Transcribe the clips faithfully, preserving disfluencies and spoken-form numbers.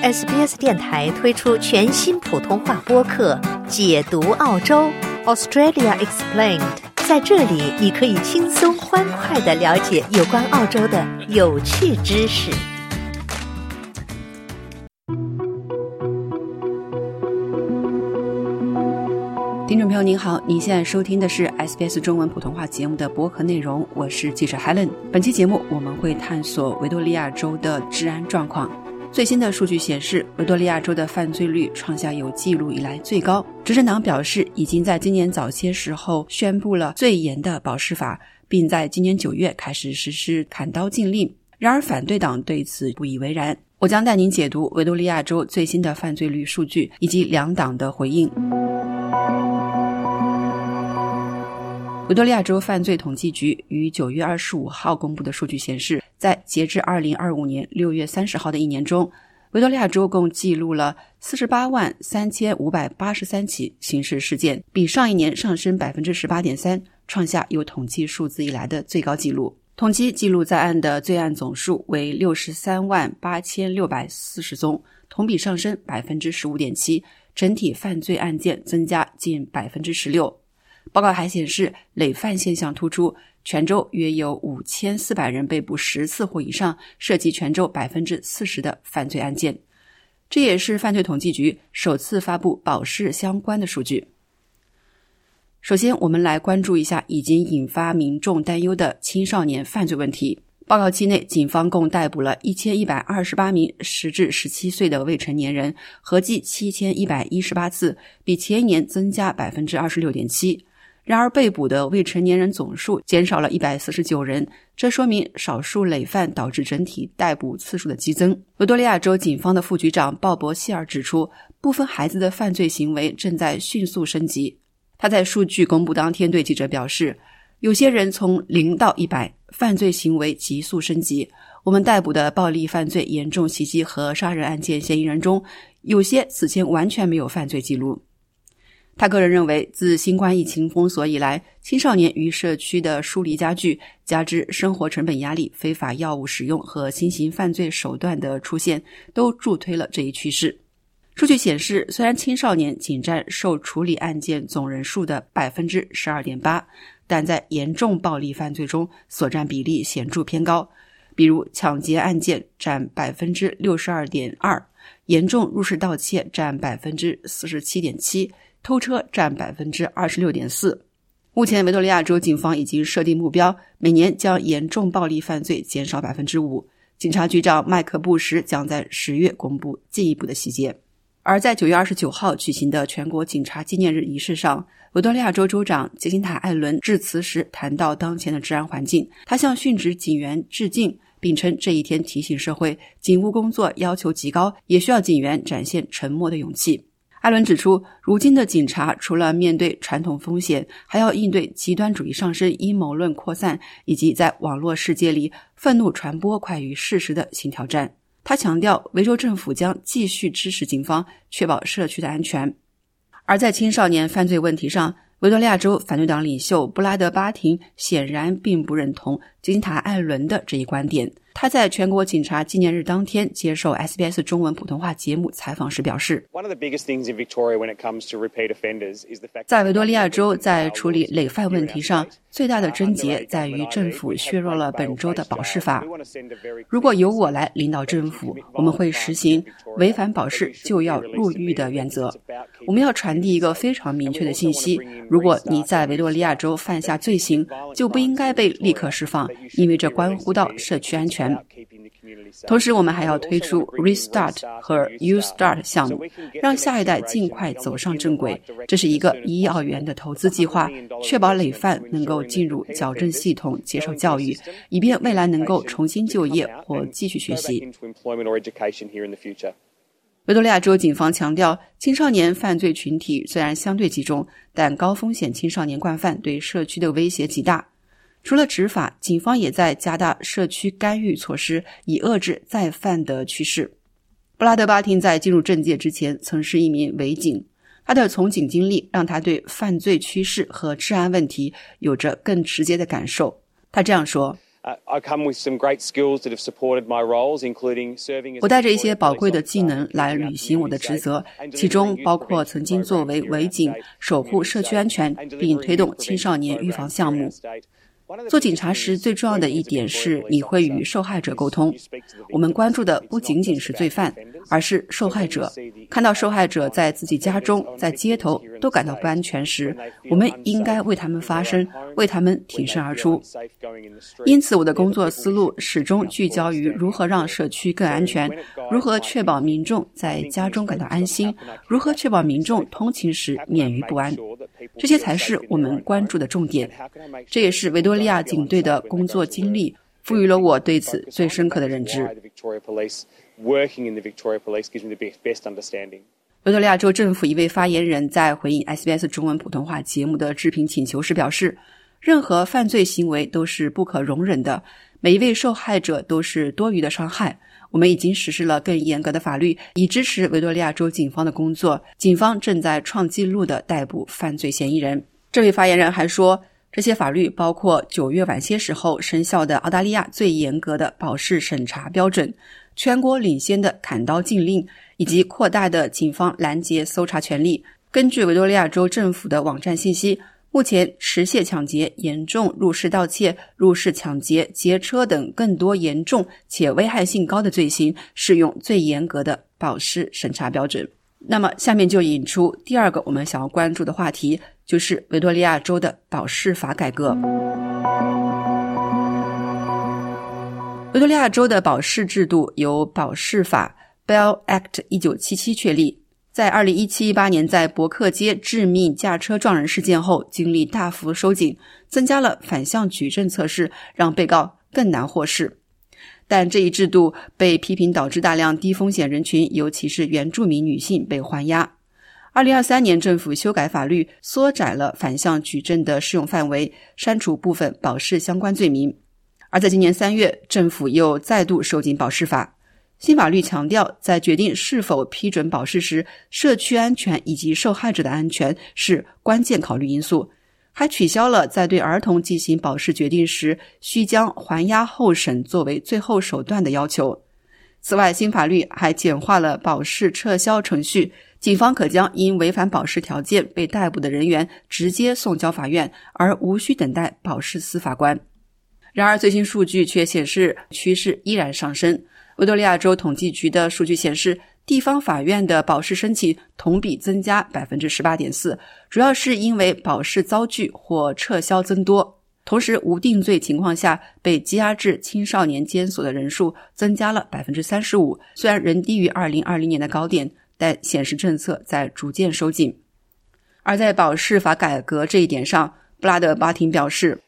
S B S 电台推出全新普通话播客解读澳洲 Australia Explained， 在这里你可以轻松欢快地了解有关澳洲的有趣知识。 听众朋友您好，您现在收听的是 S B S 中文普通话节目的播客内容，我是记者 Helen。 本期节目我们会探索维多利亚州的治安状况。最新的数据显示，维多利亚州的犯罪率创下有记录以来最高。执政党表示已经在今年早些时候宣布了最严的保释法，并在今年九月开始实施砍刀禁令。然而反对党对此不以为然。我将带您解读维多利亚州最新的犯罪率数据以及两党的回应。维多利亚州犯罪统计局于九月二十五号公布的数据显示，在截至二零二五年六月三十号的一年中，维多利亚州共记录了四十八万三千五百八十三起刑事事件，比上一年上升 百分之十八点三， 创下有统计数字以来的最高纪录。统计记录在案的罪案总数为六十三万八千六百四十宗，同比上升 百分之十五点七， 整体犯罪案件增加近 百分之十六。报告还显示，累犯现象突出，全州约有五千四百人被捕十次或以上，涉及全州 百分之四十 的犯罪案件。这也是犯罪统计局首次发布保释相关的数据。首先，我们来关注一下已经引发民众担忧的青少年犯罪问题。报告期内，警方共逮捕了一千一百二十八名十至十七岁的未成年人，合计七千一百一十八次，比前一年增加 百分之二十六点七。然而被捕的未成年人总数减少了一百四十九人，这说明少数累犯导致整体逮捕次数的激增。维多利亚州警方的副局长鲍勃希尔指出，部分孩子的犯罪行为正在迅速升级。他在数据公布当天对记者表示，有些人从零到一百，犯罪行为急速升级。我们逮捕的暴力犯罪、严重袭击和杀人案件嫌疑人中，有些此前完全没有犯罪记录。他个人认为，自新冠疫情封锁以来，青少年与社区的疏离加剧，加之生活成本压力、非法药物使用和新型犯罪手段的出现，都助推了这一趋势。数据显示，虽然青少年仅占受处理案件总人数的 百分之十二点八， 但在严重暴力犯罪中所占比例显著偏高，比如抢劫案件占 百分之六十二点二， 严重入室盗窃占 百分之四十七点七，偷车占 百分之二十六点四。 目前维多利亚州警方已经设定目标，每年将严重暴力犯罪减少 百分之五。 警察局长麦克布什将在十月公布进一步的细节。而在九月二十九号举行的全国警察纪念日仪式上，维多利亚州州长杰辛塔·艾伦致辞时谈到当前的治安环境，他向殉职警员致敬，并称这一天提醒社会，警务工作要求极高，也需要警员展现沉默的勇气。艾伦指出，如今的警察除了面对传统风险，还要应对极端主义上升、阴谋论扩散，以及在网络世界里愤怒传播快于事实的新挑战。他强调，维州政府将继续支持警方，确保社区的安全。而在青少年犯罪问题上，维多利亚州反对党领袖布拉德·巴廷显然并不认同杰辛塔·艾伦的这一观点。他在全国警察纪念日当天接受 S B S 中文普通话节目采访时表示，在维多利亚州在处理累犯问题上，最大的症结在于政府削弱了本州的保释法。如果由我来领导政府，我们会实行违反保释就要入狱的原则。我们要传递一个非常明确的信息，如果你在维多利亚州犯下罪行，就不应该被立刻释放，因为这关乎到社区安全。同时我们还要推出 Restart 和 U Start 项目，让下一代尽快走上正轨。这是一个一亿澳元的投资计划，确保累犯能够进入矫正系统接受教育，以便未来能够重新就业或继续学习。维多利亚州警方强调，青少年犯罪群体虽然相对集中，但高风险青少年惯犯对社区的威胁极大。除了执法，警方也在加大社区干预措施，以遏制再犯的趋势。布拉德·巴廷在进入政界之前曾是一名伪警，他的从警经历让他对犯罪趋势和治安问题有着更直接的感受。他这样说， 我带着一些宝贵的技能来履行我的职责，其中包括曾经作为伪警守护社区安全，并推动青少年预防项目。做警察时最重要的一点是你会与受害者沟通，我们关注的不仅仅是罪犯，而是受害者。看到受害者在自己家中、在街头都感到不安全时，我们应该为他们发声，为他们挺身而出。因此我的工作思路始终聚焦于如何让社区更安全，如何确保民众在家中感到安心，如何确保民众通勤时免于不安。这些才是我们关注的重点。这也是维多利亚警队的工作经历赋予了我对此最深刻的认知。维多利亚州政府一位发言人在回应 S B S 中文普通话节目的置评请求时表示，任何犯罪行为都是不可容忍的，每一位受害者都是多余的伤害。我们已经实施了更严格的法律，以支持维多利亚州警方的工作。警方正在创纪录地逮捕犯罪嫌疑人。这位发言人还说，这些法律包括九月晚些时候生效的澳大利亚最严格的保释审查标准，全国领先的砍刀禁令，以及扩大的警方拦截搜查权力。根据维多利亚州政府的网站信息，目前持械抢劫、严重入室盗窃、入室抢劫、劫车等更多严重且危害性高的罪行适用最严格的保释审查标准。那么下面就引出第二个我们想要关注的话题，就是维多利亚州的保释法改革。维多利亚州的保释制度由保释法 Bail Act 一九七七确立，在二零一七 一八年在伯克街致命驾车撞人事件后经历大幅收紧，增加了反向举证测试，让被告更难获释。但这一制度被批评导致大量低风险人群，尤其是原住民女性被还押。二零二三年政府修改法律，缩窄了反向举证的适用范围，删除部分保释相关罪名。而在今年三月，政府又再度收紧保释法。新法律强调，在决定是否批准保释时，社区安全以及受害者的安全是关键考虑因素，还取消了在对儿童进行保释决定时需将还押候审作为最后手段的要求。此外，新法律还简化了保释撤销程序，警方可将因违反保释条件被逮捕的人员直接送交法院，而无需等待保释司法官。然而最新数据却显示趋势依然上升。维多利亚州统计局的数据显示，地方法院的保释申请同比增加 百分之十八点四， 主要是因为保释遭拒或撤销增多。同时无定罪情况下被羁押至青少年监所的人数增加了 百分之三十五， 虽然仍低于二零二零年的高点，但显示政策在逐渐收紧。而在保释法改革这一点上，布拉德巴廷表示，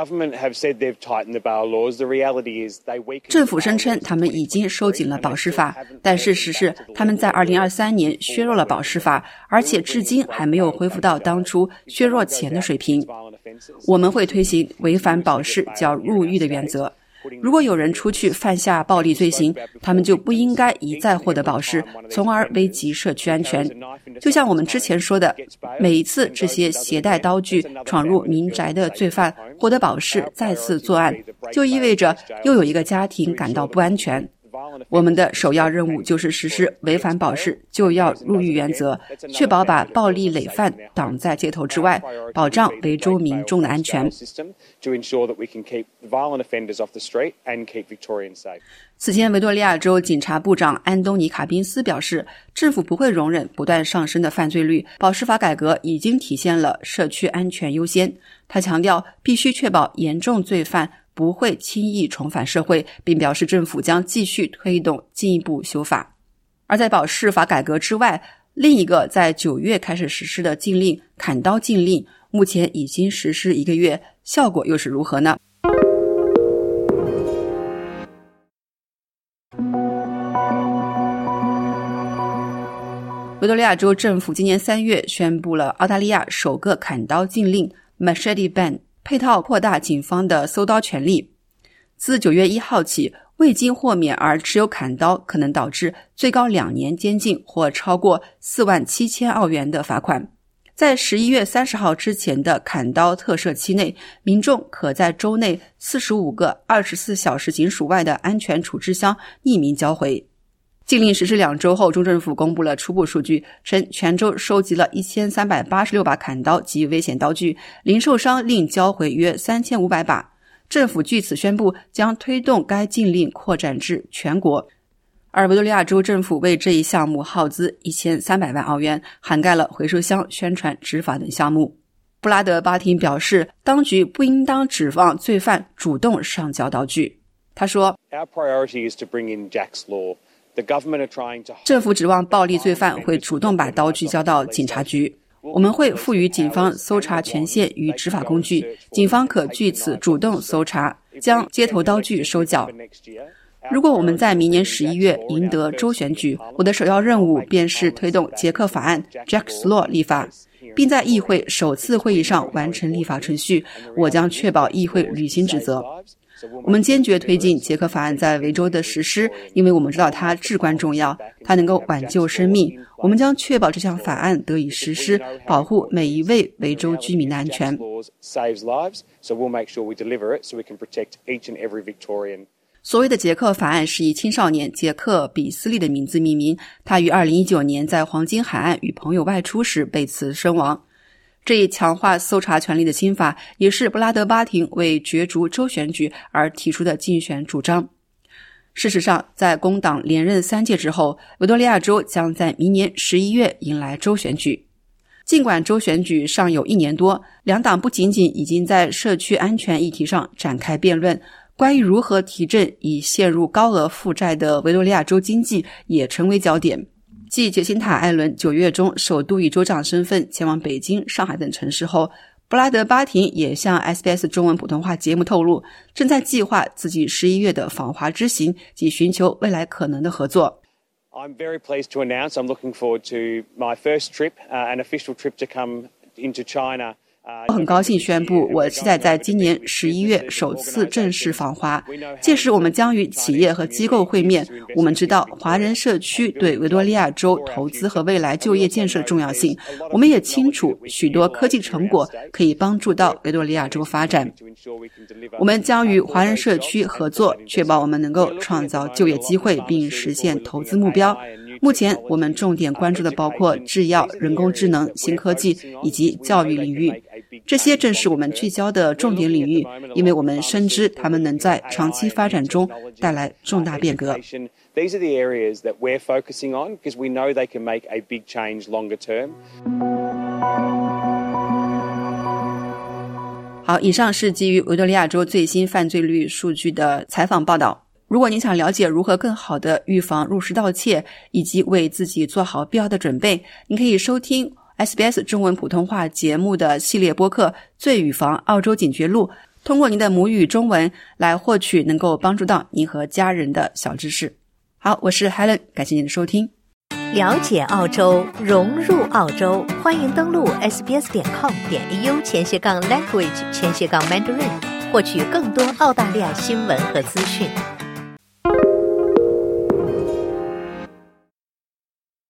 政府声称他们已经收紧了保释法，但事实是他们在二零二三年削弱了保释法，而且至今还没有恢复到当初削弱前的水平。我们会推行违反保释较入狱的原则。如果有人出去犯下暴力罪行，他们就不应该一再获得保释，从而危及社区安全。就像我们之前说的，每一次这些携带刀具闯入民宅的罪犯获得保释再次作案，就意味着又有一个家庭感到不安全。我们的首要任务就是实施违反保释就要入狱原则，确保把暴力累犯挡在街头之外，保障维州民众的安全。此前，维多利亚州警察部长安东尼卡宾斯表示，政府不会容忍不断上升的犯罪率，保释法改革已经体现了社区安全优先。他强调必须确保严重罪犯不会轻易重返社会，并表示政府将继续推动进一步修法。而在保释法改革之外，另一个在九月开始实施的禁令——砍刀禁令，目前已经实施一个月，效果又是如何呢？维多利亚州政府今年三月宣布了澳大利亚首个砍刀禁令 Machete Ban， 配套扩大警方的搜刀权力。自九月一号起，未经豁免而持有砍刀可能导致最高两年监禁或超过四万七千澳元的罚款。 在十一月三十号之前的砍刀特赦期内，民众可在州内四十五个二十四小时警署外的安全处置箱匿名交回。禁令实施两周后，州政府公布了初步数据，称全州收集了一千三百八十六把砍刀及危险刀具，零售商另交回约三千五百把。政府据此宣布将推动该禁令扩展至全国。而维多利亚州政府为这一项目耗资一千三百万澳元，涵盖了回收箱、宣传、执法等项目。布拉德巴廷表示，当局不应当指望罪犯主动上交刀具。他说， Our priority is to bring in Jack's Law. The government are trying to... 政府指望暴力罪犯会主动把刀具交到警察局。我们会赋予警方搜查权限与执法工具，警方可据此主动搜查，将街头刀具收缴。如果我们在明年十一月赢得州选举，我的首要任务便是推动捷克法案 Jack's Law 立法，并在议会首次会议上完成立法程序。我将确保议会履行职责。我们坚决推进捷克法案在维州的实施，因为我们知道它至关重要，它能够挽救生命。我们将确保这项法案得以实施，保护每一位维州居民的安全。所谓的捷克法案是以青少年杰克·比斯利的名字命名，他于二零一九年在黄金海岸与朋友外出时被刺身亡。这一强化搜查权力的新法也是布拉德巴廷为角逐州选举而提出的竞选主张。事实上，在工党连任三届之后，维多利亚州将在明年十一月迎来州选举。尽管州选举尚有一年多，两党不仅仅已经在社区安全议题上展开辩论，关于如何提振已陷入高额负债的维多利亚州经济也成为焦点。继杰辛塔·艾伦九月中首度以州长身份前往北京、上海等城市后，布拉德巴廷也向 S B S 中文普通话节目透露，正在计划自己十一月的访华之行及寻求未来可能的合作。 I'm very pleased to announce I'm looking forward to my first trip, uh, an official trip to come into China. 我很高兴宣布，我期待在今年十一月首次正式访华，届时我们将与企业和机构会面。我们知道华人社区对维多利亚州投资和未来就业建设的重要性，我们也清楚许多科技成果可以帮助到维多利亚州发展。我们将与华人社区合作，确保我们能够创造就业机会并实现投资目标。目前我们重点关注的包括制药、人工智能、新科技以及教育领域，这些正是我们聚焦的重点领域，因为我们深知它们能在长期发展中带来重大变革。 These are the areas that we're focusing on because we know they can make a big change longer term. 好，以上是基于维多利亚州最新犯罪率数据的采访报道。如果您想了解如何更好地预防入室盗窃，以及为自己做好必要的准备，您可以收听 S B S 中文普通话节目的系列播客《罪与防澳洲警觉录》，通过您的母语中文来获取能够帮助到您和家人的小知识。好，我是 Helen， 感谢您的收听。 了解澳洲，融入澳洲，欢迎登录 sbs 点 com 点 au 前斜杠 language 前斜杠 mandarin， 获取更多澳大利亚新闻和资讯。